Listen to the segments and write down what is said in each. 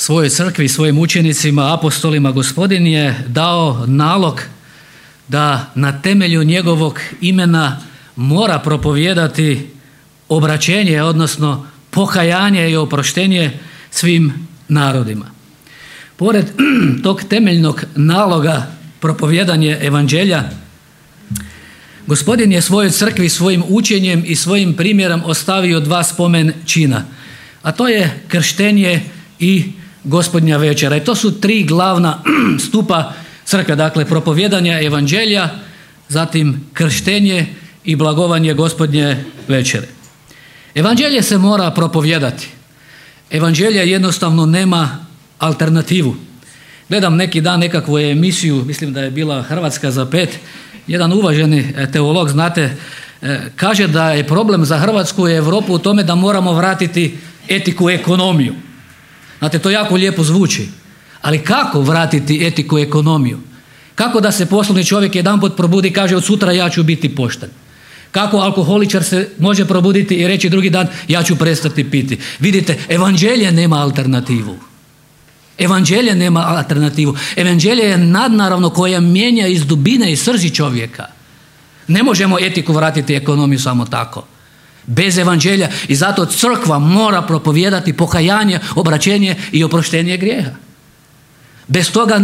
svojoj crkvi i svojim učenicima, apostolima, Gospodin je dao nalog da na temelju njegovog imena mora propovijedati obraćenje, odnosno pokajanje i oproštenje svim narodima. Pored tog temeljnog naloga propovijedanje evanđelja, Gospodin je svojoj crkvi svojim učenjem i svojim primjerom ostavio dva spomen čina, a to je krštenje i Gospodnja večera. I to su tri glavna stupa crkve, dakle propovijedanja evanđelja, zatim krštenje i blagovanje Gospodnje večere. Evanđelje se mora propovijedati. Evanđelje jednostavno nema alternativu. Gledam neki dan nekakvu emisiju, mislim da je bila Hrvatska za 5, jedan uvaženi teolog, znate, kaže da je problem za Hrvatsku i Europu u tome da moramo vratiti etiku ekonomiju. Znate, to jako lijepo zvuči, ali kako vratiti etiku ekonomiju? Kako da se poslovni čovjek jedanput probudi i kaže od sutra ja ću biti pošten? Kako alkoholičar se može probuditi i reći drugi dan ja ću prestati piti? Vidite, evanđelje nema alternativu. Evanđelje nema alternativu. Evanđelje je nadnaravno koja mijenja iz dubine i srži čovjeka. Ne možemo etiku vratiti ekonomiju samo tako. Bez evanđelja. I zato crkva mora propovijedati pokajanje, obraćenje i oproštenje grijeha. Bez toga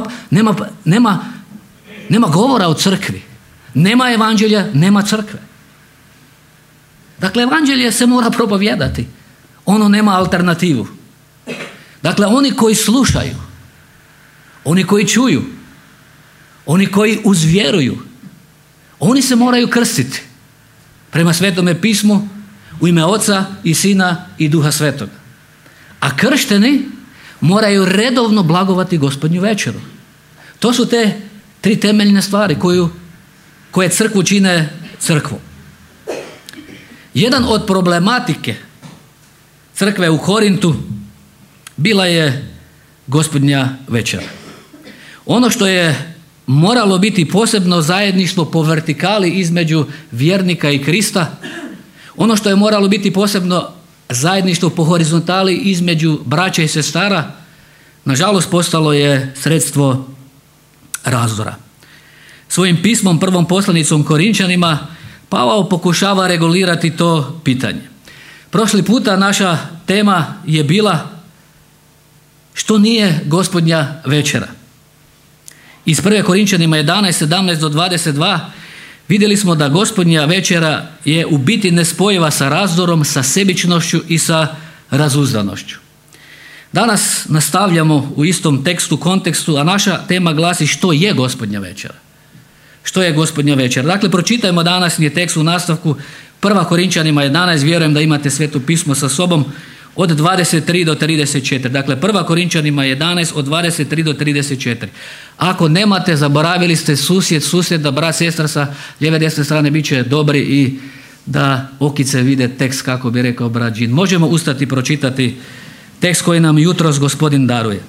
nema govora o crkvi. Nema evanđelja, nema crkve. Dakle, evanđelje se mora propovijedati. Ono nema alternativu. Dakle, oni koji slušaju, oni koji čuju, oni koji uzvjeruju, oni se moraju krstiti prema Svetome pismu u ime Oca i Sina i Duha Svetoga. A kršteni moraju redovno blagovati Gospodnju večeru. To su te tri temeljne stvari koje crkvu čine crkvom. Jedan od problematike crkve u Korintu bila je Gospodnja večera. Ono što je moralo biti posebno zajedništvo po vertikali između vjernika i Krista, ono što je moralo biti posebno zajedništvo po horizontali između braća i sestara, nažalost postalo je sredstvo razdora. Svojim pismom, prvom poslanicom Korinčanima, Pavao pokušava regulirati to pitanje. Prošli puta naša tema je bila što nije Gospodnja večera. Iz 1. Korinčanima 11, 17 do 22 vidjeli smo da Gospodnja večera je u biti nespojiva sa razdorom, sa sebičnošću i sa razuzdanošću. Danas nastavljamo u istom tekstu, kontekstu, a naša tema glasi što je Gospodnja večera. Što je Gospodnja večera? Dakle, pročitajmo današnji tekst u nastavku 1. Korinčanima 11, vjerujem da imate Sveto pismo sa sobom, od 23 do 34. Dakle, 1. Korinčanima 11 od 23 do 34. Ako nemate, zaboravili ste susjeda, brat, sestra sa lijeve desne strane, bit će dobri i da okice vide tekst, kako bi rekao brat Đin. Možemo ustati i pročitati tekst koji nam jutros Gospodin daruje.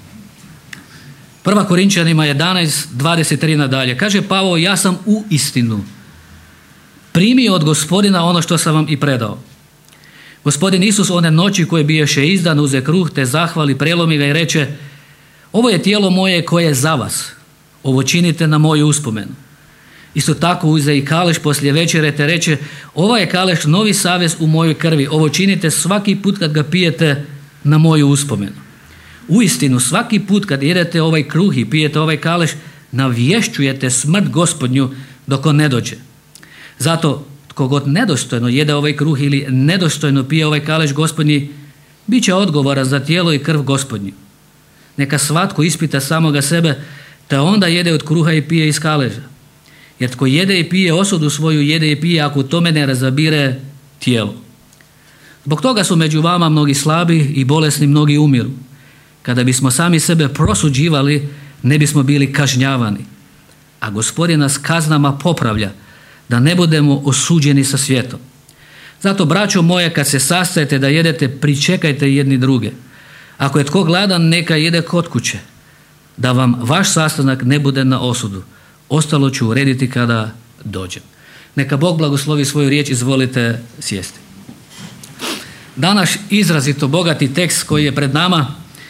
1. Korinčanima 11, 23 nadalje. Kaže Pavao, ja sam u istinu primio od Gospodina ono što sam vam i predao. Gospodin Isus one noći koje biješe izdan uze kruh te zahvali, prelomi ga i reče, ovo je tijelo moje koje je za vas, ovo činite na moju uspomenu. Isto tako uze i kaleš poslije večere te reče, ovaj je kaleš novi savez u mojoj krvi, ovo činite svaki put kad ga pijete na moju uspomenu. Uistinu svaki put kad jedete ovaj kruh i pijete ovaj kaleš, navješćujete smrt Gospodnju dok on ne dođe. Zato tko god nedostojno jede ovaj kruh ili nedostojno pije ovaj kaleš Gospodnji, bit će odgovora za tijelo i krv Gospodnju. Neka svatko ispita samoga sebe, te onda jede od kruha i pije iz kaleža. Jer tko jede i pije osudu svoju, jede i pije ako u tome ne razabire tijelo. Zbog toga su među vama mnogi slabi i bolesni, mnogi umiru. Kada bismo sami sebe prosuđivali, ne bismo bili kažnjavani. A Gospodin nas kaznama popravlja, da ne budemo osuđeni sa svijetom. Zato, braćo moje, kad se sastajete da jedete, pričekajte jedni druge. Ako je tko gladan, neka jede kod kuće, da vam vaš sastanak ne bude na osudu. Ostalo ću urediti kada dođem. Neka Bog blagoslovi svoju riječ, izvolite sjesti. Danas izrazito bogati tekst koji je pred nama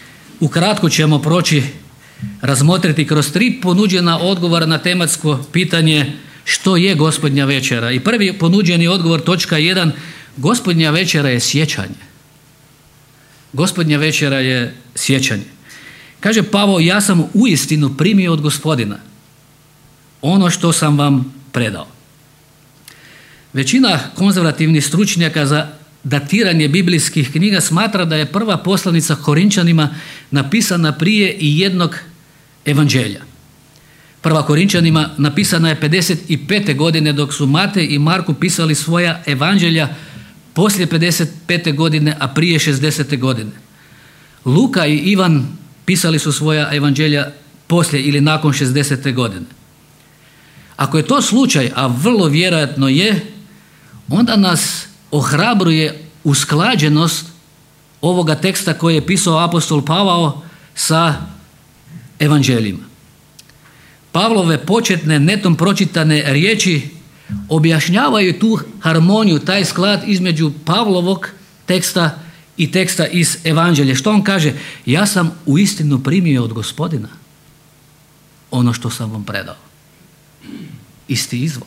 Ukratko ćemo proći, razmotriti kroz 3 ponuđena odgovora na tematsko pitanje što je Gospodnja večera. I prvi ponuđeni odgovor, točka 1, Gospodnja večera je sjećanje. Gospodnja večera je sjećanje. Kaže Pavao, ja sam uistinu primio od Gospodina ono što sam vam predao. Većina konzervativnih stručnjaka za datiranje biblijskih knjiga smatra da je prva poslanica Korinčanima napisana prije i jednog evanđelja. Prva Korinčanima napisana je 55. godine, dok su Matej i Marko pisali svoja evanđelja poslije 55. godine, a prije 60. godine. Luka i Ivan pisali su svoja evanđelja poslije ili nakon 60. godine. Ako je to slučaj, a vrlo vjerojatno je, onda nas ohrabruje usklađenost ovoga teksta koji je pisao apostol Pavao sa evanđeljima. Pavlove početne netom pročitane riječi objašnjavaju tu harmoniju, taj sklad između Pavlovog teksta i teksta iz evanđelja. Što on kaže? Ja sam uistinu primio od Gospodina ono što sam vam predao. Isti izvor.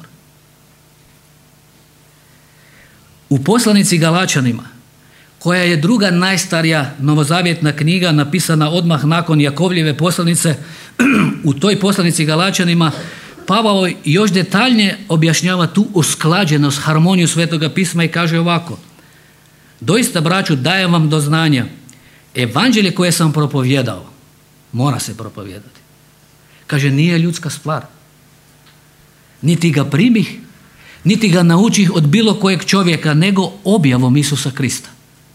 U poslanici Galačanima, koja je druga najstarija novozavjetna knjiga napisana odmah nakon Jakovljeve poslanice, u toj poslanici Galačanima Pavao još detaljnije objašnjava tu usklađenost, harmoniju Svetoga pisma i kaže ovako: doista, braću, dajem vam do znanja, evanđelje koje sam propovijedao, mora se propovijedati. Kaže, nije ljudska stvar. Niti ga primih, niti ga naučih od bilo kojeg čovjeka, nego objavom Isusa Krista.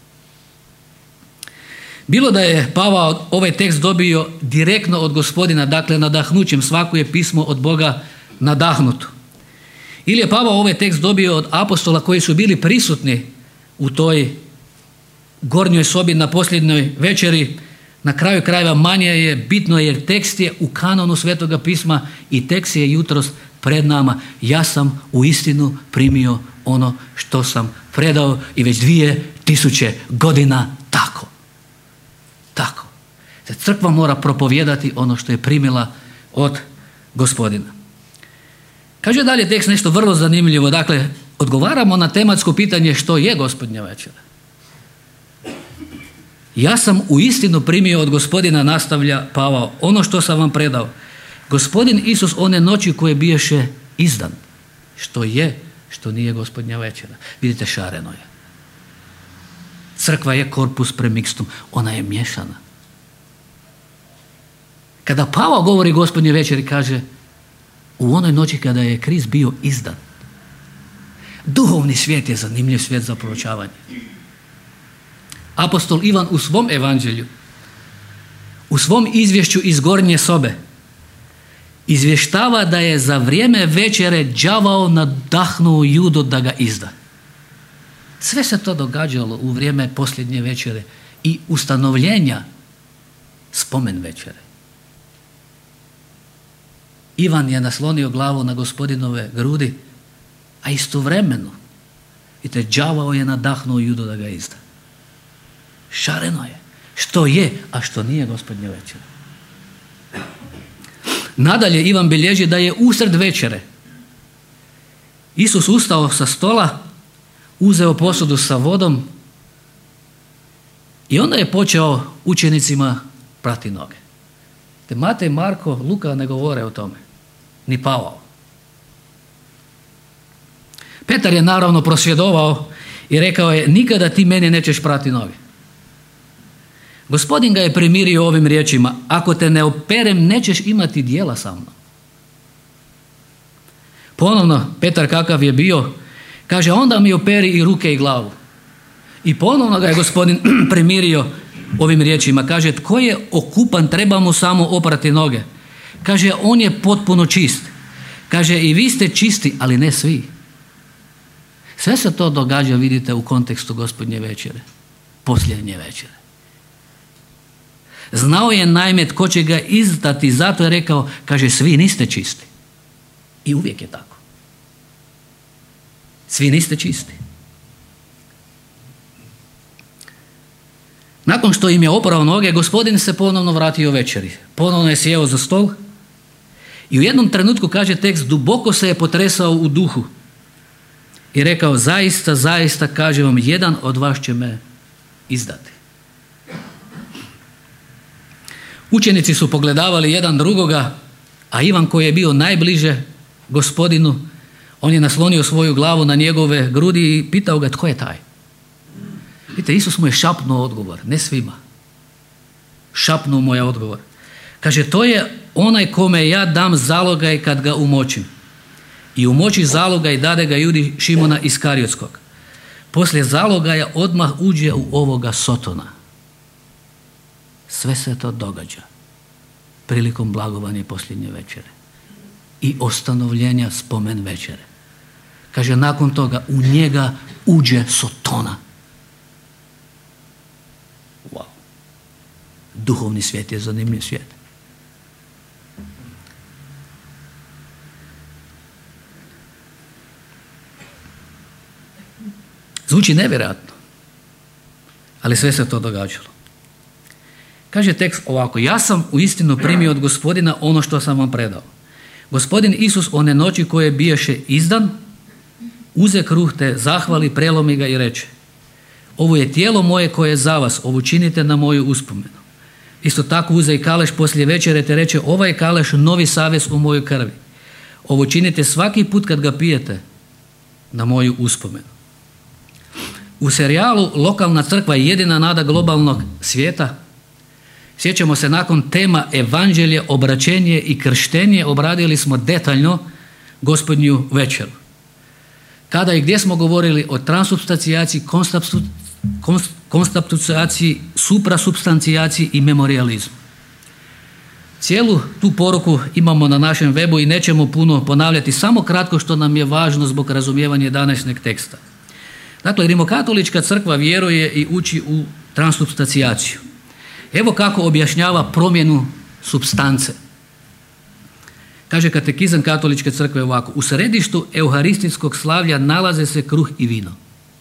Bilo da je Pavao ovaj tekst dobio direktno od Gospodina, dakle nadahnućem, svako je pismo od Boga nadahnuto. Ili je Pavao ovaj tekst dobio od apostola koji su bili prisutni u toj gornjoj sobi na posljednjoj večeri. Na kraju krajeva manje je bitno jer tekst je u kanonu Svetoga pisma i tekst je jutros pred nama. Ja sam uistinu primio ono što sam predao i već 2000 godina tako. Tako. Crkva mora propovijedati ono što je primila od Gospodina. Kaže dalje tekst nešto vrlo zanimljivo. Dakle, odgovaramo na tematsko pitanje što je Gospodnja večera. Ja sam uistinu primio od Gospodina, nastavlja Pavao, ono što sam vam predao. Gospodin Isus one noći koje biješe izdan. Što je, što nije Gospodnja večera. Vidite, šareno je. Crkva je corpus premixtum, ona je miješana. Kada Pavao govori Gospodnje večeri, kaže u onoj noći kada je Krist bio izdan. Duhovni svijet je zanimljiv svijet za proučavanje. Apostol Ivan u svom evanđelju, u svom izvješću iz gornje sobe, izvještava da je za vrijeme večere đavao nadahnuo Judu da ga izda. Sve se to događalo u vrijeme posljednje večere i ustanovljenja spomen večere. Ivan je naslonio glavu na Gospodinove grudi, a istovremeno i te đavao je nadahnuo Judu da ga izda. Šareno je. Što je, a što nije Gospodnja večera. Nadalje Ivan bilježi da je usred večere Isus ustao sa stola, uzeo posudu sa vodom i onda je počeo učenicima prati noge. Te Matej, Marko, Luka ne govore o tome. Ni Pavao. Petar je naravno prosvjedovao i rekao je: nikada ti meni nećeš prati noge. Gospodin ga je primirio ovim riječima: ako te ne operem, nećeš imati dijela sa mnom. Ponovno Petar, kakav je bio, kaže: onda mi operi i ruke i glavu. I ponovno ga je Gospodin primirio ovim riječima. Kaže: tko je okupan, treba mu samo oprati noge. Kaže: on je potpuno čist. Kaže: i vi ste čisti, ali ne svi. Sve se to događa, vidite, u kontekstu Gospodnje večere, posljednje večere. Znao je naime tko će ga izdati, zato je rekao, kaže: svi niste čisti. I uvijek je tako. Svi niste čisti. Nakon što im je oprao noge, Gospodin se ponovno vratio večeri. Ponovno je sjeo za stol i u jednom trenutku, kaže tekst, duboko se je potresao u duhu i rekao: zaista, zaista, kažem vam, jedan od vas će me izdati. Učenici su pogledavali jedan drugoga, a Ivan, koji je bio najbliže Gospodinu, on je naslonio svoju glavu na njegove grudi i pitao ga: tko je taj? Vidite, Isus mu je šapnuo odgovor, ne svima. Šapnuo mu je odgovor. Kaže: to je onaj kome ja dam zalogaj kad ga umočim. I umoči zalogaj, dade ga Judi Šimona Iskariotskog. Poslije zalogaja odmah uđe u ovoga Sotona. Sve se to događa prilikom blagovanja posljednje večere i ustanovljenja spomen večere. Kaže, nakon toga u njega uđe Sotona. Wow. Duhovni svijet je zanimljiv svijet. Zvuči nevjerojatno, ali sve se to događalo. Kaže tekst ovako: ja sam uistinu primio od Gospodina ono što sam vam predao. Gospodin Isus one noći koje biješe izdan, uze kruh te zahvali, prelomi ga i reče: ovo je tijelo moje koje je za vas, ovo činite na moju uspomenu. Isto tako uze i kaleš poslije večere te reče: ovaj kaleš novi savez u mojoj krvi. Ovo činite svaki put kad ga pijete na moju uspomenu. U serijalu Lokalna crkva je jedina nada globalnog svijeta. Sjećamo se, nakon tema Evanđelje, obraćenje i krštenje obradili smo detaljno Gospodnju večeru. Kada i gdje smo govorili o transubstancijaciji, konstatucijaciji, suprasubstancijaciji i memorijalizmu. Cijelu tu poruku imamo na našem webu i nećemo puno ponavljati, samo kratko što nam je važno zbog razumijevanja današnjeg teksta. Dakle, Rimokatolička crkva vjeruje i uči u transubstancijaciju. Evo kako objašnjava promjenu supstance. Kaže katekizam Katoličke crkve ovako: u središtu euharistijskog slavlja nalaze se kruh i vino.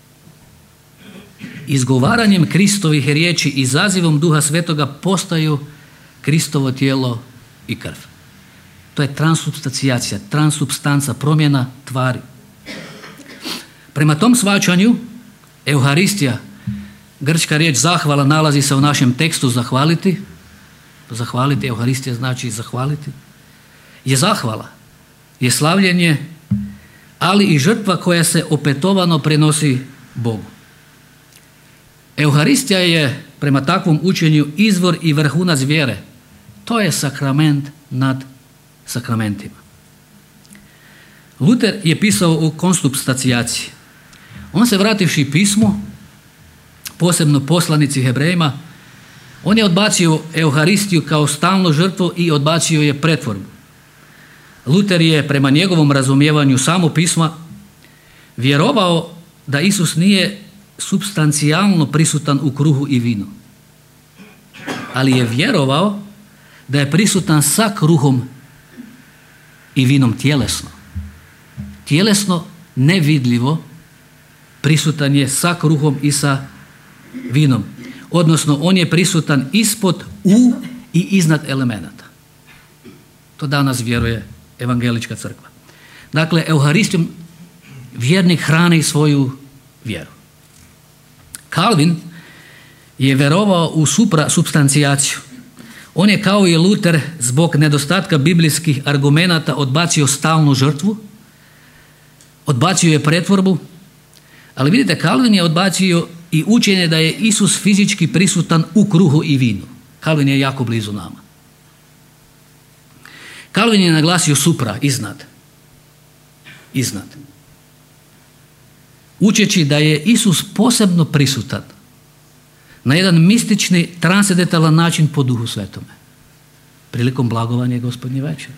Izgovaranjem Kristovih riječi i zazivom Duha Svetoga postaju Kristovo tijelo i krv. To je transubstancijacija, transubstanca, promjena tvari. Prema tom shvaćanju, Euharistija, grčka riječ zahvala, nalazi se u našem tekstu zahvaliti. Zahvaliti, Euharistija znači zahvaliti. Je zahvala, je slavljenje, ali i žrtva koja se opetovano prenosi Bogu. Euharistija je prema takvom učenju izvor i vrhunac vjere. To je sakrament nad sakramentima. Luter je pisao u konsubstancijaciji. On se, vrativši pismu, posebno poslanici Hebrejima, on je odbacio Euharistiju kao stalnu žrtvu i odbacio je pretvorbu. Luter je, prema njegovom razumijevanju samo pisma, vjerovao da Isus nije supstancijalno prisutan u kruhu i vinu, ali je vjerovao da je prisutan sa kruhom i vinom tjelesno. Tjelesno, nevidljivo, prisutan je sa kruhom i sa vinom. Odnosno, on je prisutan ispod, u i iznad elemenata. To danas vjeruje Evangelička crkva. Dakle, Euharistijom vjernik hrani svoju vjeru. Calvin je vjerovao u suprasubstancijaciju. On je, kao i Luter, zbog nedostatka biblijskih argumenata odbacio stalnu žrtvu, odbacio je pretvorbu, ali vidite, Calvin je odbacio i učenje da je Isus fizički prisutan u kruhu i vinu. Calvin je jako blizu nama. Calvin je naglasio supra, iznad. Iznad. Učeći da je Isus posebno prisutan na jedan mistični, transcendentalan način po Duhu Svetome prilikom blagovanja Gospodnje večere.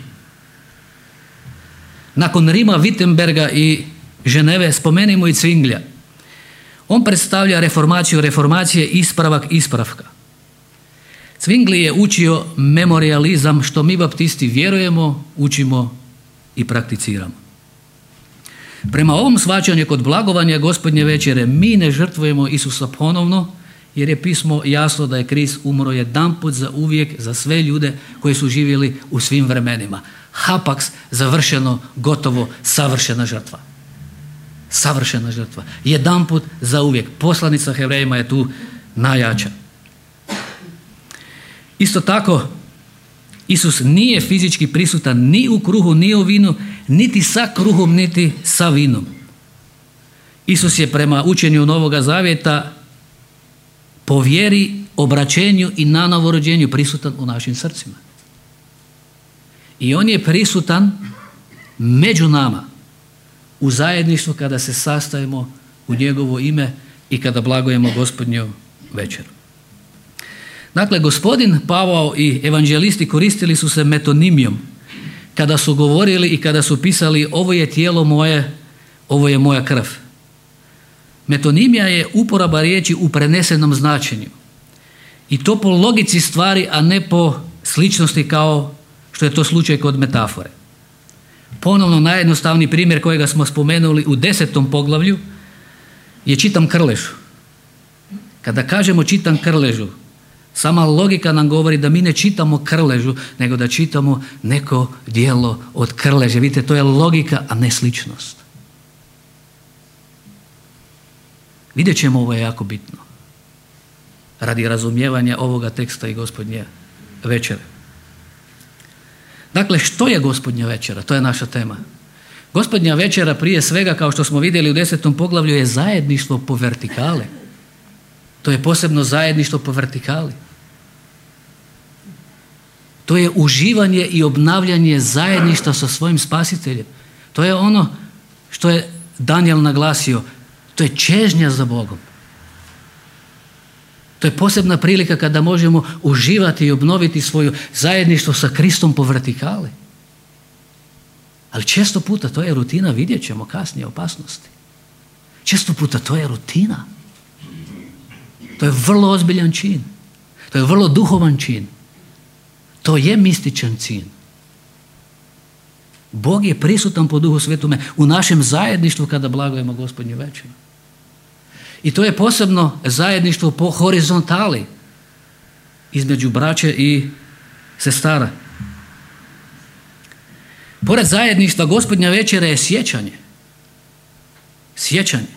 Nakon Rima, Wittenberga i Ženeve spomenimo i Zwinglija. On predstavlja reformaciju reformacije, ispravak ispravka. Zwingli je učio memorijalizam, što mi baptisti vjerujemo, učimo i prakticiramo. Prema ovom shvaćanju, kod blagovanja Gospodnje večere mi ne žrtvujemo Isusa ponovno jer je pismo jasno da je Krist umro jedanput za uvijek za sve ljude koji su živjeli u svim vremenima. Hapaks, završeno, gotovo, savršena žrtva. Savršena žrtva. Jedanput za uvijek. Poslanica Hebrejima je tu najjača. Isto tako, Isus nije fizički prisutan ni u kruhu, ni u vinu, niti sa kruhom, niti sa vinom. Isus je prema učenju Novoga Zavjeta po vjeri, obraćenju i na novorođenju prisutan u našim srcima. I on je prisutan među nama u zajedništvu kada se sastajemo u njegovo ime i kada blagujemo Gospodnju večeru. Dakle, gospodin Pavao i evanđelisti koristili su se metonimijom kada su govorili i kada su pisali ovo je tijelo moje, ovo je moja krv. Metonimija je uporaba riječi u prenesenom značenju. I to po logici stvari, a ne po sličnosti kao što je to slučaj kod metafore. Ponovno najjednostavniji primjer kojega smo spomenuli u 10. poglavlju je čitam krležu. Kada kažemo čitam krležu, sama logika nam govori da mi ne čitamo krležu, nego da čitamo neko djelo od krleže. Vidite, to je logika, a ne sličnost. Vidjet ćemo, ovo je jako bitno radi razumijevanja ovoga teksta i Gospodnje večere. Dakle, što je Gospodnja večera? To je naša tema. Gospodnja večera prije svega, kao što smo vidjeli u 10. poglavlju, je zajedništvo po vertikali. To je posebno zajedništvo po vertikali. To je uživanje i obnavljanje zajedništva sa svojim spasiteljem. To je ono što je Danijel naglasio. To je čežnja za Bogom. To je posebna prilika kada možemo uživati i obnoviti svoje zajedništvo sa Kristom po vertikali. Ali često puta to je rutina, vidjet ćemo kasnije opasnosti. Često puta to je rutina. To je vrlo ozbiljan čin. To je vrlo duhovan čin. To je mističan čin. Bog je prisutan po Duhu Svetome u našem zajedništvu kada blagujemo Gospodnju večeru. I to je posebno zajedništvo po horizontali između braće i sestara. Pored zajedništva, Gospodnja večera je sjećanje. Sjećanje.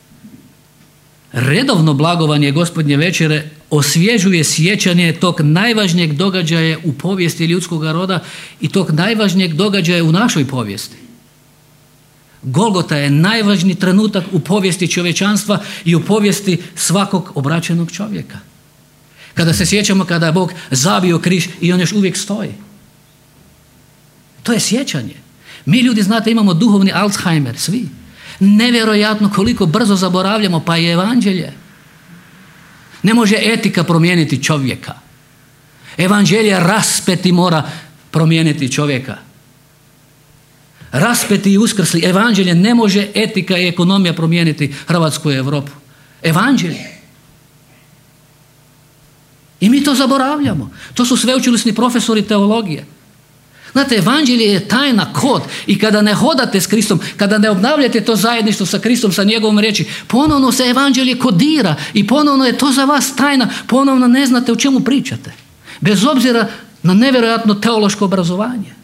Redovno blagovanje Gospodnje večere osvježuje sjećanje tog najvažnijeg događaja u povijesti ljudskog roda i tog najvažnijeg događaja u našoj povijesti. Golgota je najvažniji trenutak u povijesti čovječanstva i u povijesti svakog obraćenog čovjeka. Kada se sjećamo kada je Bog zabio križ i on još uvijek stoji. To je sjećanje. Mi ljudi, znate, imamo duhovni Alzheimer, svi. Nevjerojatno koliko brzo zaboravljamo, pa i evanđelje. Ne može etika promijeniti čovjeka. Evanđelje raspeti mora promijeniti čovjeka. Raspeti i uskrsli. Evanđelje ne može etika i ekonomija promijeniti Hrvatsku i Europu. Evanđelje. I mi to zaboravljamo. To su sveučilišni profesori teologije. Znate, evanđelje je tajna, kod, i kada ne hodate s Kristom, kada ne obnavljate to zajedništvo sa Kristom, sa njegovom riječi, ponovno se evanđelje kodira i ponovno je to za vas tajna, ponovno ne znate o čemu pričate. Bez obzira na nevjerojatno teološko obrazovanje.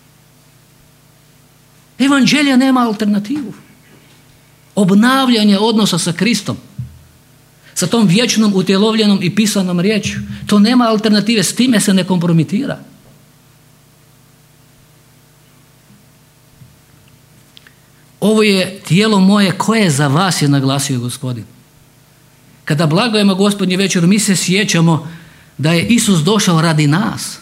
Evanđelje nema alternativu. Obnavljanje odnosa sa Kristom, sa tom vječnom, utjelovljenom i pisanom riječju, to nema alternative, s time se ne kompromitira. Ovo je tijelo moje koje za vas je naglasio Gospodin. Kada blagujemo Gospodnju večeru, mi se sjećamo da je Isus došao radi nas.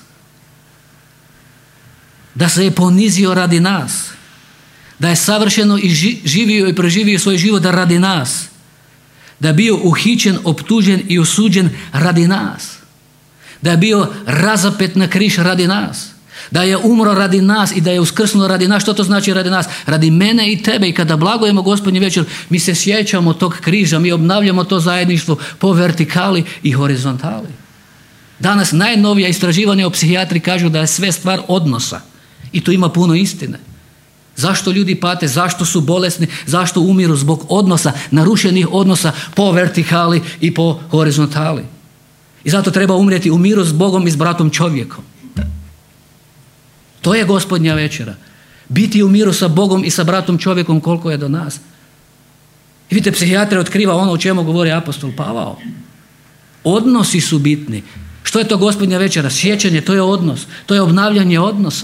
Da se je ponizio radi nas. Da je savršeno i živio i preživio svoj život radi nas. Da je bio uhićen, optužen i osuđen radi nas. Da je bio razapet na križ radi nas. Da je umro radi nas i da je uskrsnuo radi nas. Što to znači radi nas? Radi mene i tebe. I kada blagujemo Gospodnju večer, mi se sjećamo tog križa, mi obnavljamo to zajedništvo po vertikali i horizontali. Danas najnovija istraživanja o psihijatriji kažu da je sve stvar odnosa. I tu ima puno istine. Zašto ljudi pate, zašto su bolesni, zašto umiru zbog odnosa, narušenih odnosa po vertikali i po horizontali. I zato treba umrijeti u miru s Bogom i s bratom čovjekom. To je Gospodnja večera. Biti u miru sa Bogom i sa bratom čovjekom koliko je do nas. I vidite, psihijatrija otkriva ono o čemu govori apostol Pavao. Odnosi su bitni. Što je to Gospodnja večera? Sjećanje, to je odnos. To je obnavljanje odnosa.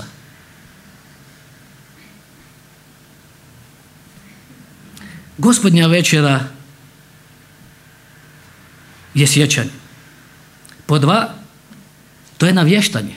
Gospodnja večera je sjećanje. Po 2, to je navještanje.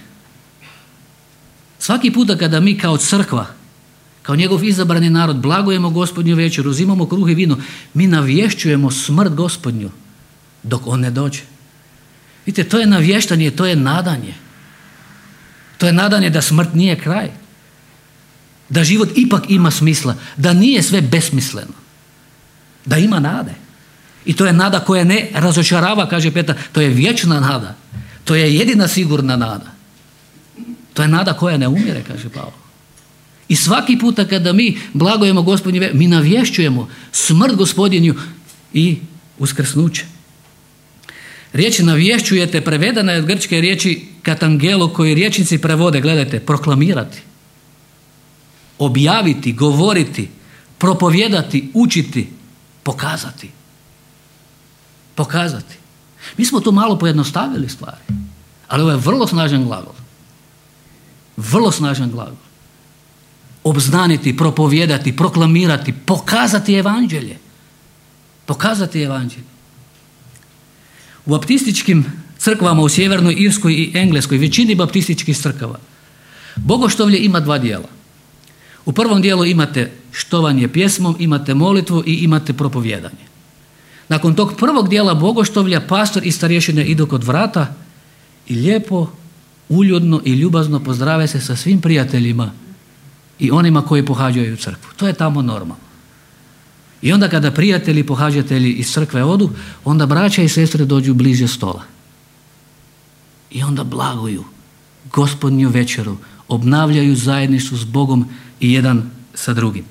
Svaki puta kada mi kao crkva, kao njegov izabrani narod, blagujemo Gospodnju večeru, uzimamo kruh i vino, mi navješćujemo smrt Gospodnju dok on ne dođe. Vidite, to je navještanje, to je nadanje. To je nadanje da smrt nije kraj. Da život ipak ima smisla, da nije sve besmisleno. Da ima nade. I to je nada koja ne razočarava, kaže Petar, to je vječna nada. To je jedina sigurna nada. To je nada koja ne umire, kaže Pavao. I svaki puta kada mi blagujemo Gospodnju večeru, mi navješćujemo smrt Gospodinju i uskrsnuće. Riječ navješćujete prevedena je od grčke riječi katangelo, koji rječnici prevode, gledajte, proklamirati, objaviti, govoriti, propovijedati, učiti, pokazati. Pokazati. Mi smo tu malo pojednostavili stvari, ali ovo je vrlo snažan glagol. Vrlo snažan glagol. Obznaniti, propovijedati, proklamirati, pokazati evanđelje. Pokazati evanđelje. U baptističkim crkvama u Sjevernoj Irskoj i Engleskoj, većini baptističkih crkava, bogoštovlje ima 2 dijela. U prvom dijelu imate štovanje pjesmom, imate molitvu i imate propovijedanje. Nakon tog prvog dijela bogoštovlja pastor i starješine idu kod vrata i lijepo, uljudno i ljubazno pozdrave se sa svim prijateljima i onima koji pohađaju crkvu. To je tamo normalno. I onda kada prijatelji, pohađatelji iz crkve odu, onda braća i sestre dođu bliže stola. I onda blaguju Gospodnju večeru, obnavljaju zajedništvo s Bogom i jedan sa drugim.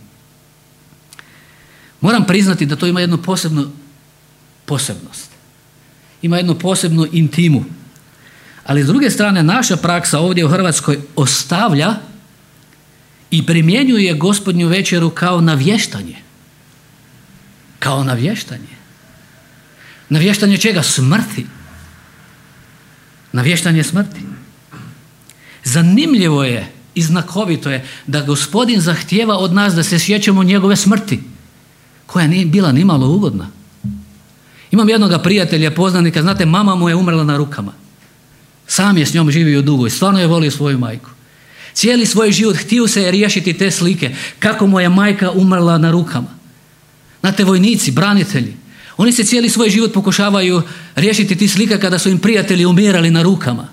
Moram priznati da to ima jednu posebnost. Ima jednu posebnu intimu. Ali s druge strane, naša praksa ovdje u Hrvatskoj ostavlja i primjenjuje Gospodnju večeru kao navještanje. Kao navještanje. Navještanje čega? Smrti. Navještanje smrti. Zanimljivo je i znakovito je da Gospodin zahtijeva od nas da se sjećamo njegove smrti, koja nije bila nimalo ugodna. Imam jednog prijatelja, poznanika, znate, mama mu je umrla na rukama. Sam je s njom živio dugo i stvarno je volio svoju majku. Cijeli svoj život htio se je riješiti te slike, kako mu je majka umrla na rukama. Znate, vojnici, branitelji, oni se cijeli svoj život pokušavaju riješiti ti slika kada su im prijatelji umirali na rukama.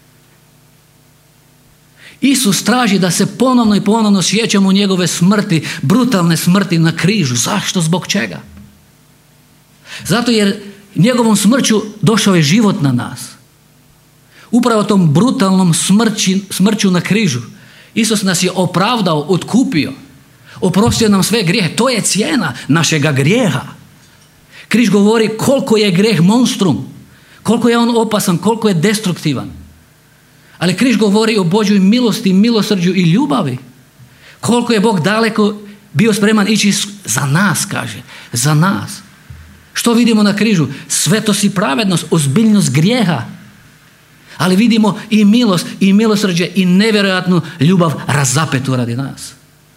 Isus traži da se ponovno i ponovno sjećamo njegove smrti, brutalne smrti na križu. Zašto? Zbog čega? Zato jer njegovom smrću došao je život na nas. Upravo tom brutalnom smrću na križu Isus nas je opravdao, otkupio, oprostio nam sve grijehe. To je cijena našega grijeha. Križ govori koliko je grijeh monstrum, koliko je on opasan, koliko je destruktivan. Ali križ govori o Božjoj milosti, milosrđu i ljubavi. Koliko je Bog daleko bio spreman ići za nas, kaže, za nas. Što vidimo na križu? Svetost i pravednost, ozbiljnost grijeha. Ali vidimo i milost, i milosrđe, i nevjerojatnu ljubav razapetu radi nas.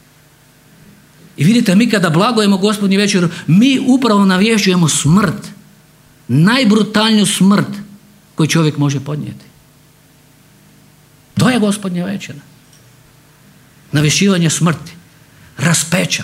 I vidite, mi kada blagujemo Gospodnju večeru, mi upravo navješćujemo smrt. Najbrutalniju smrt koju čovjek može podnijeti. To je Gospodnja večera. Navješćivanje smrti. Raspeća.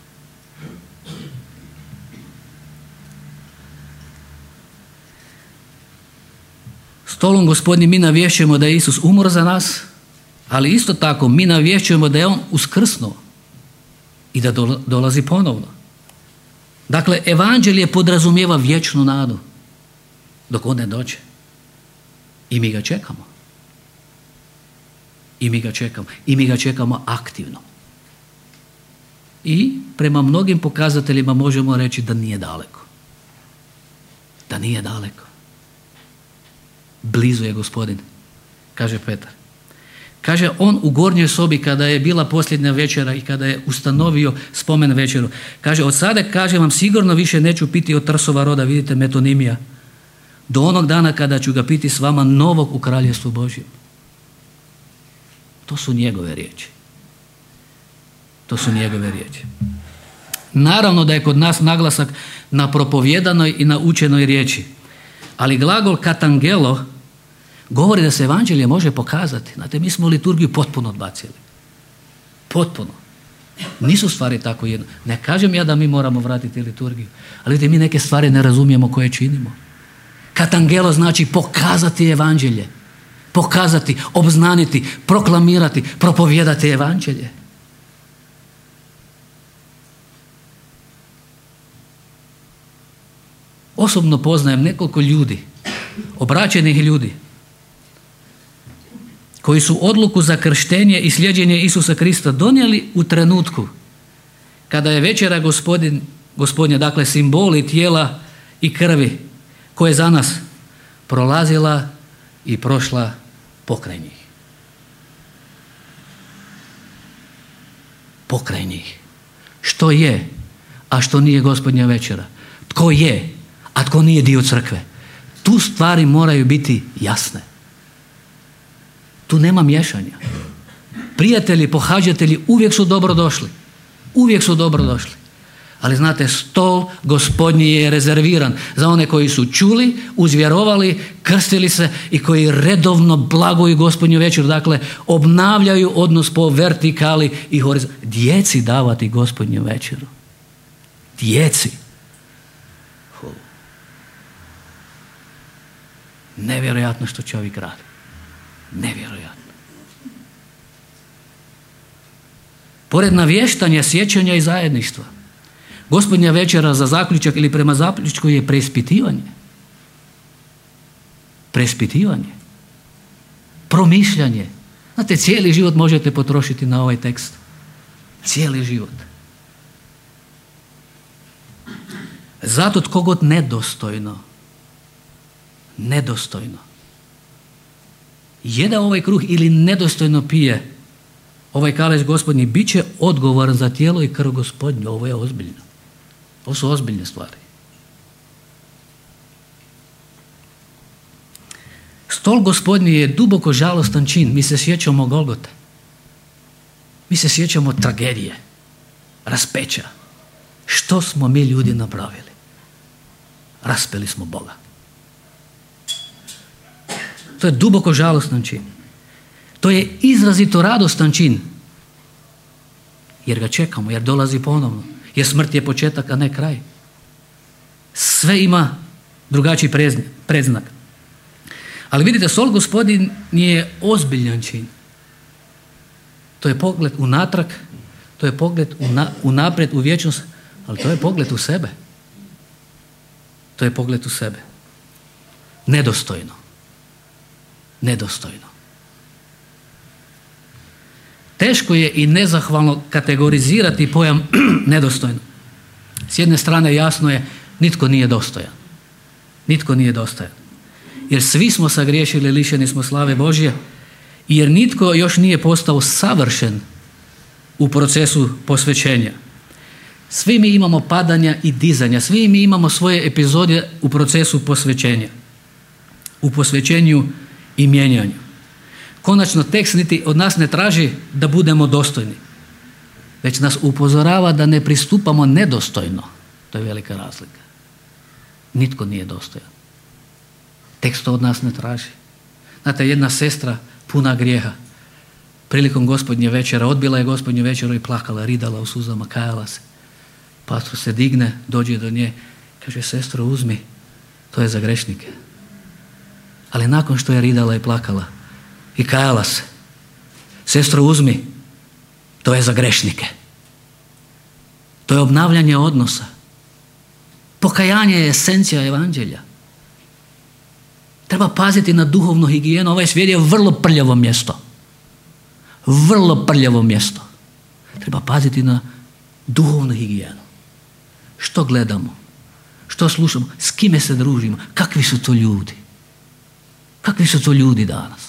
Stolom Gospodnjim mi navješćujemo da je Isus umro za nas, ali isto tako mi navješćujemo da je on uskrsnuo i da dolazi ponovno. Dakle, evanđelje podrazumijeva vječnu nadu dok on ne dođe. I mi ga čekamo. I mi ga čekamo. I mi ga čekamo aktivno. i prema mnogim pokazateljima možemo reći da nije daleko. Da nije daleko. Blizu je Gospodin, kaže Petar. Kaže on u gornjoj sobi kada je bila posljednja večera i kada je ustanovio spomen večeru. Kaže od sada, kaže vam, sigurno više neću piti od trsova roda, vidite metonimija, do onog dana kada ću ga piti s vama novog u kraljevstvu Božjem. To su njegove riječi. To su njegove riječi. Naravno da je kod nas naglasak na propovjedanoj i na učenoj riječi. Ali glagol katangelo govori da se evanđelje može pokazati. Znate, mi smo liturgiju potpuno odbacili. Potpuno. Nisu stvari tako jedno. Ne kažem ja da mi moramo vratiti liturgiju, ali vidite, mi neke stvari ne razumijemo koje činimo. Katangelo znači pokazati evanđelje. Pokazati, obznaniti, proklamirati, propovijedati evanđelje. Osobno poznajem nekoliko ljudi, obraćenih ljudi, koji su odluku za krštenje i slijeđenje Isusa Krista donijeli u trenutku kada je večera Gospodnja, dakle simboli tijela i krvi koje je za nas prolazila i prošla pokraj njih. Pokraj njih. Što je, a što nije Gospodnja večera? Tko je, a tko nije dio crkve? Tu stvari moraju biti jasne. Tu nema miješanja. Prijatelji, pohađatelji uvijek su dobro došli. Uvijek su dobro došli. Ali znate, stol Gospodnji je rezerviran za one koji su čuli, uzvjerovali, krstili se i koji redovno blaguju Gospodnju večeru. Dakle, obnavljaju odnos po vertikali i horizontali. Djeci davati Gospodnju večeru. Djeci. Nevjerojatno što čovjek radi. Nevjerojatno. Pored navještanja, sjećanja i zajedništva, Gospodnja večera za zaključak ili prema zaključku je preispitivanje. Preispitivanje. Promišljanje. Znate, cijeli život možete potrošiti na ovaj tekst. Cijeli život. Zato tko god nedostojno jede ovaj kruh ili nedostojno pije ovaj kalež Gospodnji, bit će odgovoran za tijelo i krv Gospodnju. Ovo je ozbiljno. Ovo su ozbiljne stvari. Stol Gospodnji je duboko žalostan čin. Mi se sjećamo Golgote. Mi se sjećamo tragedije, raspeća. Što smo mi ljudi napravili? Raspeli smo Boga. To je duboko žalostan čin. To je izrazito radostan čin. Jer ga čekamo, jer dolazi ponovno. Jer smrt je početak, a ne kraj. Sve ima drugačiji predznak. Ali vidite, stol Gospodin je ozbiljan čin. To je pogled unatrag, to je pogled unaprijed u vječnost, ali to je pogled u sebe. To je pogled u sebe. Nedostojno. Nedostojno. Teško je i nezahvalno kategorizirati pojam nedostojno. S jedne strane jasno je, nitko nije dostojan. Nitko nije dostojan. Jer svi smo sagriješili, lišeni smo slave Božje, jer nitko još nije postao savršen u procesu posvećenja. Svi mi imamo padanja i dizanja, svi mi imamo svoje epizode u procesu posvećenja, u posvećenju i mijenjanju. Konačno, tekst niti od nas ne traži da budemo dostojni, već nas upozorava da ne pristupamo nedostojno. To je velika razlika. Nitko nije dostojan. Tekst to od nas ne traži. Znate, jedna sestra puna grijeha, prilikom Gospodnje večera, odbila je Gospodnju večeru i plakala, ridala u suzama, kajala se. Pastor se digne, dođe do nje, kaže, sestro, uzmi, to je za grešnike. Ali nakon što je ridala i plakala i kajala se, sestro, uzmi, to je za grešnike. To je obnavljanje odnosa. Pokajanje je esencija evanđelja. Treba paziti na duhovnu higijenu. Ovaj svijet je vrlo prljavo mjesto. Vrlo prljavo mjesto. Treba paziti na duhovnu higijenu. Što gledamo? Što slušamo? S kime se družimo? Kakvi su to ljudi? Kakvi su to ljudi danas?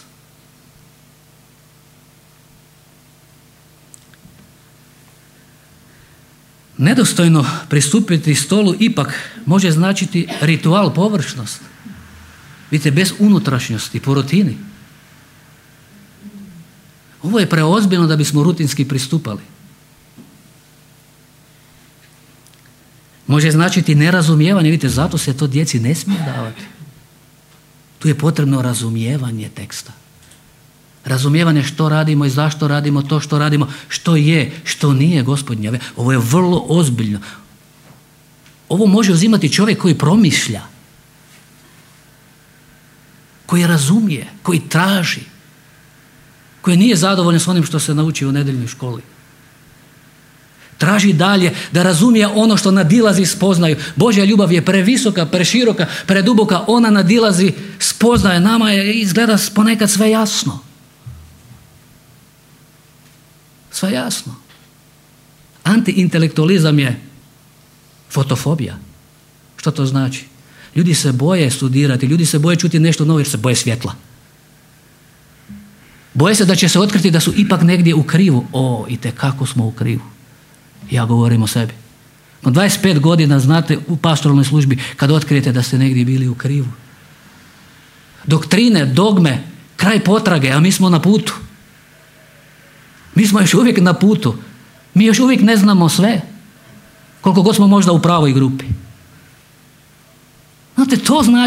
Nedostojno pristupiti stolu ipak može značiti ritual, površnost. Vidite, bez unutrašnjosti, po rutini. Ovo je preozbiljno da bismo rutinski pristupali. Može značiti nerazumijevanje, vidite, zato se to djeci ne smije davati. Tu je potrebno razumijevanje teksta. Razumijevanje što radimo i zašto radimo to što radimo, što je, što nije Gospodnja vjera. Ovo je vrlo ozbiljno. Ovo može uzimati čovjek koji promišlja, koji razumije, koji traži, koji nije zadovoljan s onim što se nauči u nedeljnoj školi. Traži dalje da razumije ono što nadilazi spoznaju. Božja ljubav je previsoka, preširoka, preduboka, ona nadilazi spoznaje. Nama je izgleda ponekad sve jasno. Sve jasno. Antiintelektualizam je fotofobija. Što to znači? Ljudi se boje studirati, ljudi se boje čuti nešto novo jer se boje svjetla. Boje se da će se otkriti da su ipak negdje u krivu. Itekako smo u krivu. Ja govorim o sebi. No 25 godina, znate, u pastoralnoj službi, kad otkrijete da ste negdje bili u krivu. Doktrine, dogme, kraj potrage, a mi smo na putu. Mi smo još uvijek na putu. Mi još uvijek ne znamo sve. Koliko god smo možda u pravoj grupi. Znate,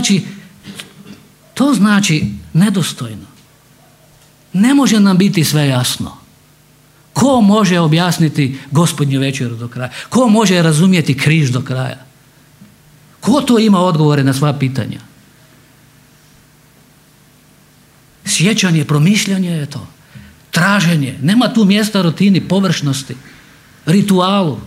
to znači nedostojno. Ne može nam biti sve jasno. Ko može objasniti Gospodnju večeru do kraja? Ko može razumjeti križ do kraja? Ko to ima odgovore na sva pitanja? Sjećanje, promišljanje je to. Traženje. Nema tu mjesta rutini, površnosti, ritualu.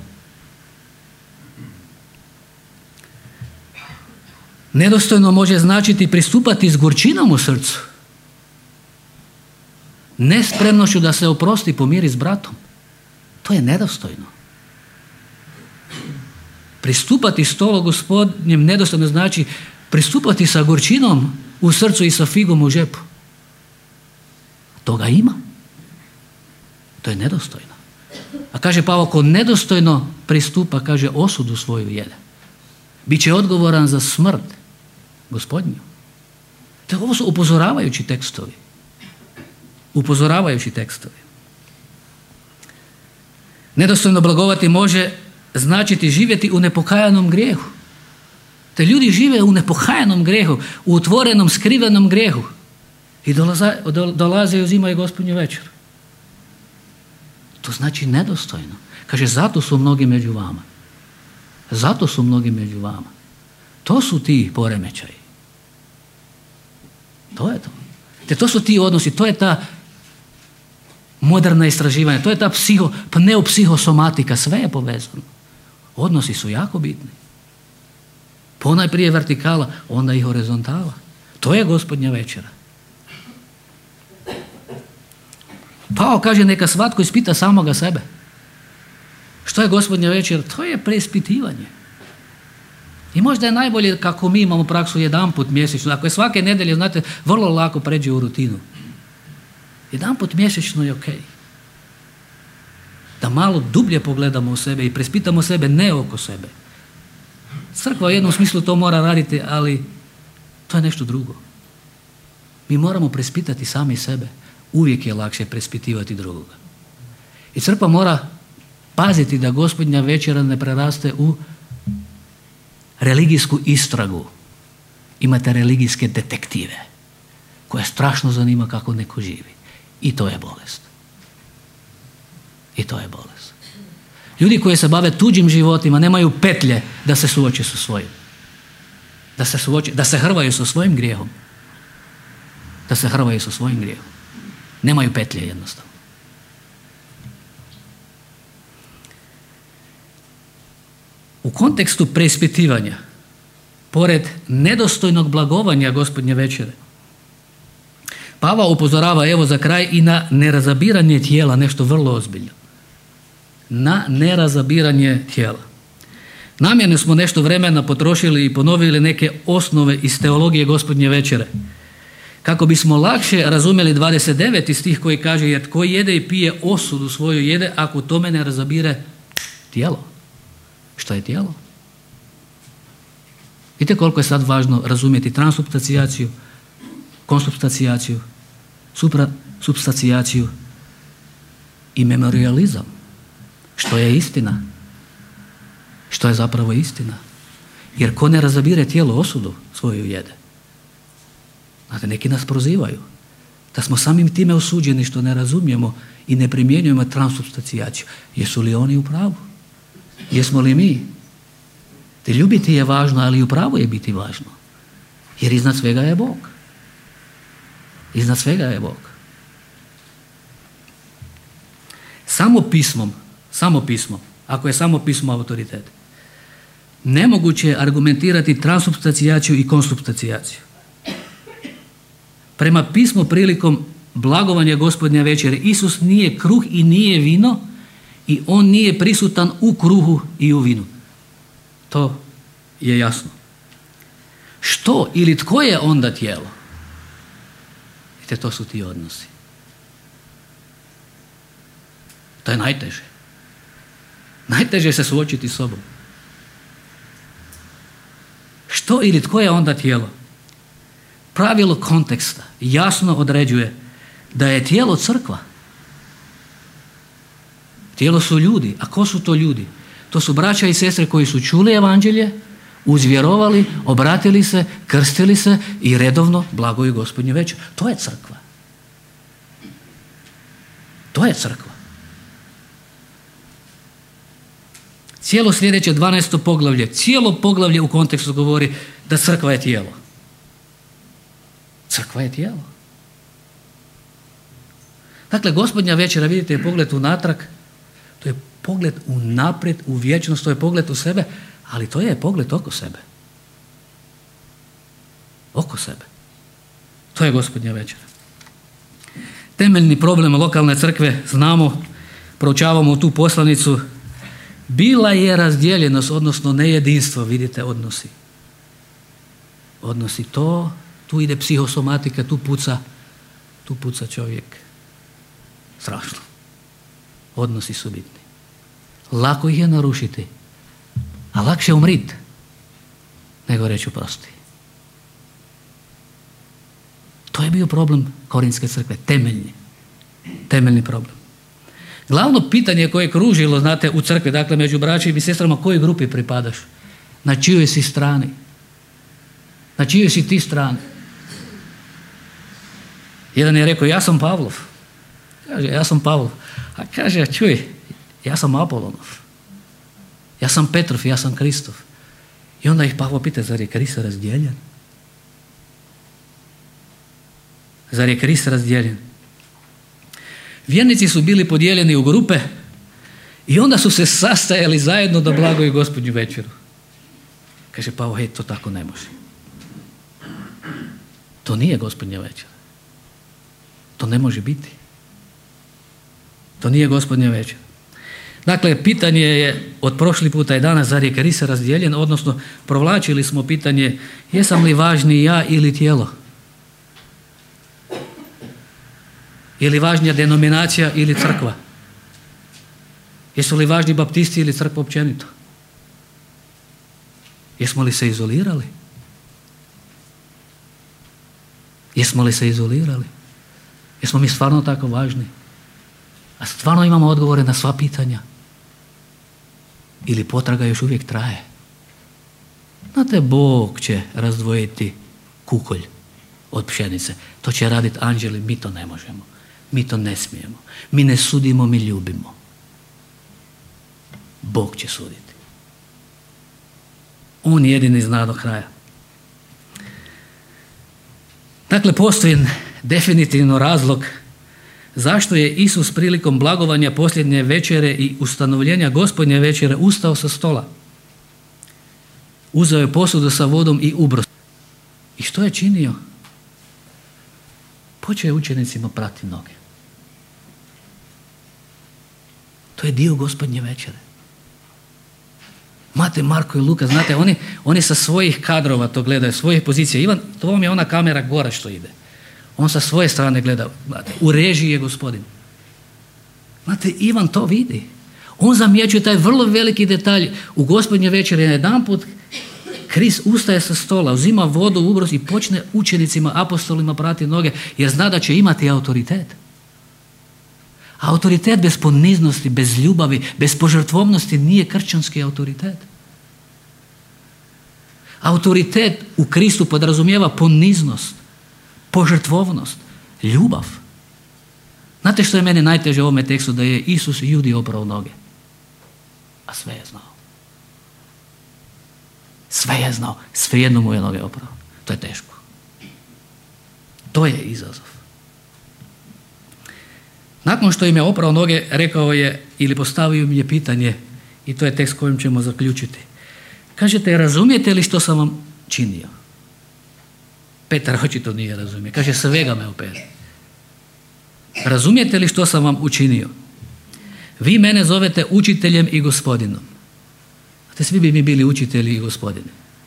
Nedostojno može značiti pristupati s gorčinom u srcu. Nespremnošću da se oprosti, pomiri s bratom. To je nedostojno. Pristupati stolu Gospodnjem nedostojno znači pristupati sa gorčinom u srcu i sa figom u džepu. Toga ima. To je nedostojno. A kaže Pavao, ko nedostojno pristupa, kaže, osudu svoju jede. Biće odgovoran za smrt Gospodnju. Ovo su upozoravajući tekstovi. Upozoravajući tekstovi. Nedostojno blagovati može značiti živjeti u nepokajanom grijehu. Te ljudi žive u nepokajanom grijehu, u otvorenom, skrivenom grijehu. I dolaze i uzimaju Gospodnju večeru. To znači nedostojno. Kaže, zato su mnogi među vama. Zato su mnogi među vama. To su ti poremećaji. To je to. Te to su ti odnosi, to je ta moderna istraživanja, to je ta pneupsihosomatika, sve je povezano. Odnosi su jako bitni. Ponajprije vertikala, onda i horizontala. To je Gospodnja večera. Pavao kaže, neka svatko ispita samoga sebe. Što je Gospodnja večera? To je preispitivanje. I možda je najbolje kako mi imamo praksu jedanput mjesečno. Ako je svake nedelje, znate, vrlo lako pređe u rutinu. Jedanput mjesečno je ok. Da malo dublje pogledamo u sebe i preispitamo sebe, ne oko sebe. Crkva u jednom smislu to mora raditi, ali to je nešto drugo. Mi moramo preispitati sami sebe. Uvijek je lakše preispitivati drugoga. I crkva mora paziti da Gospodnja večera ne preraste u religijsku istragu. Imate religijske detektive koje strašno zanima kako neko živi. I to je bolest. I to je bolest. Ljudi koji se bave tuđim životima nemaju petlje da se suoče sa svojim. Da se hrvaju sa svojim grijehom. Da se hrvaju sa svojim grijehom. Nemaju petlje jednostavno. U kontekstu preispitivanja, pored nedostojnog blagovanja Gospodnje večere, Pavao upozorava, evo za kraj, i na nerazabiranje tijela, nešto vrlo ozbiljno. na nerazabiranje tijela. Namjerno smo nešto vremena potrošili i ponovili neke osnove iz teologije Gospodnje večere, kako bismo lakše razumjeli 29. stih koji kaže: jer tko jede i pije osudu svoju jede ako u tome ne razabire tijelo. Što je tijelo? Vidite koliko je sad važno razumjeti transubstacijaciju, konsubstacijaciju, suprasubstacijaciju i memorializam. Što je istina? Što je zapravo istina? Jer ko ne razabire tijelo, osudu svoju jede. Znate, neki nas prozivaju da smo samim time osuđeni što ne razumijemo i ne primjenjujemo transubstacijaciju. Jesu li oni u pravu? Jesmo li mi? Te ljubiti je važno, ali i u pravu je biti važno. Jer iznad svega je Bog. Iznad svega je Bog. Samo pismom, ako je samo pismo autoritet, nemoguće je argumentirati transubstacijaciju i konsubstacijaciju. Prema pismu prilikom blagovanja Gospodnje večere Isus nije kruh i nije vino i on nije prisutan u kruhu i u vinu. To je jasno. Što ili tko je onda tijelo? Vidite, to su ti odnosi. To je najteže. Najteže se suočiti s sobom. Što ili tko je onda tijelo? Pravilo konteksta jasno određuje da je tijelo crkva. Tijelo su ljudi. A ko su to ljudi? To su braća i sestre koji su čuli evanđelje, uzvjerovali, obratili se, krstili se i redovno blagoju Gospodnju večer. To je crkva. To je crkva. Cijelo sljedeće 12. poglavlje, cijelo poglavlje u kontekstu govori da crkva je tijelo. Crkva je tijelo. Dakle, Gospodnja večera, vidite, je pogled unatrag, to je pogled unaprijed, u vječnost, to je pogled u sebe, ali to je pogled oko sebe. Oko sebe. To je Gospodnja večera. Temeljni problem lokalne crkve, znamo, proučavamo tu poslanicu, bila je razdijeljenost, odnosno nejedinstvo, vidite, odnosi. Odnosi to, tu ide psihosomatika, tu puca čovjek. Strašno. Odnosi su bitni. Lako ih je narušiti, a lakše umriti nego reći oprosti. To je bio problem Korinske crkve, temeljni problem. Glavno pitanje koje je kružilo, znate, u crkvi, dakle među braćima i sestrama, kojoj grupi pripadaš? Na čijoj si strani? Na čijoj si ti strani? Jedan je rekao, ja sam Pavlov. Kaže, ja sam Pavlov. A kaže, čuj, ja sam Apolonov. Ja sam Petrov, ja sam Kristov. I onda ih Pavlo pita, zar je Krist razdijeljen? Zar je Krist razdijeljen? Vjernici su bili podijeljeni u grupe i onda su se sastajali zajedno da blagoju Gospodnju večeru. Kaže Pavao, hej, to tako ne može. To nije Gospodnja večera. To ne može biti. To nije Gospodnja večera. Dakle, pitanje je od prošli puta i danas, zar je Krist razdijeljen, odnosno provlačili smo pitanje, jesam li važniji ja ili tijelo? Je li važnija denominacija ili crkva? Jesu li važni baptisti ili crkva općenito? Jesmo li se izolirali? Jesmo li se izolirali? Jesmo mi stvarno tako važni? A stvarno imamo odgovore na sva pitanja? Ili potraga još uvijek traje? Znate, Bog će razdvojiti kukolj od pšenice. To će raditi anđeli, mi to ne možemo. Mi to ne smijemo. Mi ne sudimo, mi ljubimo. Bog će suditi. On jedini zna do kraja. Dakle, postoji definitivno razlog zašto je Isus prilikom blagovanja posljednje večere i ustanovljenja Gospodnje večere ustao sa stola. Uzeo je posudu sa vodom i ubro. I što je činio? Počeo je učenicima prati noge. To je dio Gospodnje večere. Matej, Marko i Luka, znate, oni sa svojih kadrova to gledaju, svojih pozicija. Ivan, to vam je ona kamera gore što ide. On sa svoje strane gleda. Znate, u režiji je Gospodin. Znate, Ivan to vidi. On zamjećuje taj vrlo veliki detalj. U Gospodnje večere jedanput Krist ustaje sa stola, uzima vodu u ubrus i počne učenicima, apostolima prati noge, jer zna da će imati autoritet. Autoritet bez poniznosti, bez ljubavi, bez požrtvovnosti nije kršćanski autoritet. Autoritet u Kristu podrazumijeva poniznost, požrtvovnost, ljubav. Znate što je meni najteže u ovome tekstu? Da je Isus Judi oprao noge. A sve je znao. Sve je znao. Svejedno mu je noge oprao. To je teško. To je izazov. Nakon što im je oprao noge, rekao je ili postavio im je pitanje, i to je tekst kojim ćemo zaključiti. Kažete, razumijete li što sam vam činio? Petar očito nije razumio. Kaže, svega me opere. Razumijete li što sam vam učinio? Vi mene zovete učiteljem i gospodinom. Znate, svi bi mi bili učitelji i gospodini.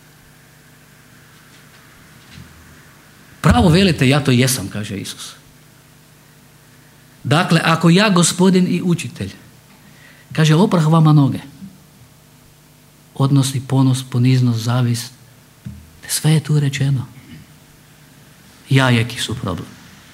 Pravo velite, ja to jesam, kaže Isus. Dakle, ako ja, gospodin i učitelj, kaže, oprah vama noge, odnos i ponos, poniznost, zavist, sve je tu rečeno. Jajeki su problem.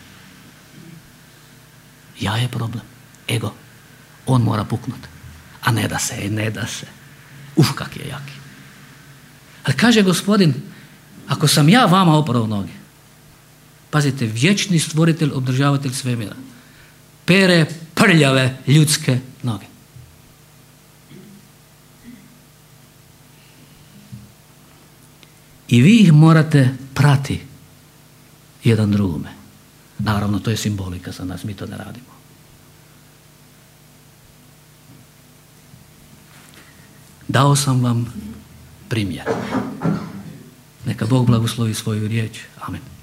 Ja je problem. Ego. On mora puknuti. A ne da se. Kak je jaki. Ali kaže Gospodin, ako sam ja vama oprao noge, pazite, vječni stvoritelj, obdržavatelj svemira, pere prljave ljudske noge. I vi ih morate prati jedan drugome. Naravno, to je simbolika za nas, mi to ne radimo. Dao sam vam primjer. Neka Bog blagoslovi svoju riječ. Amen.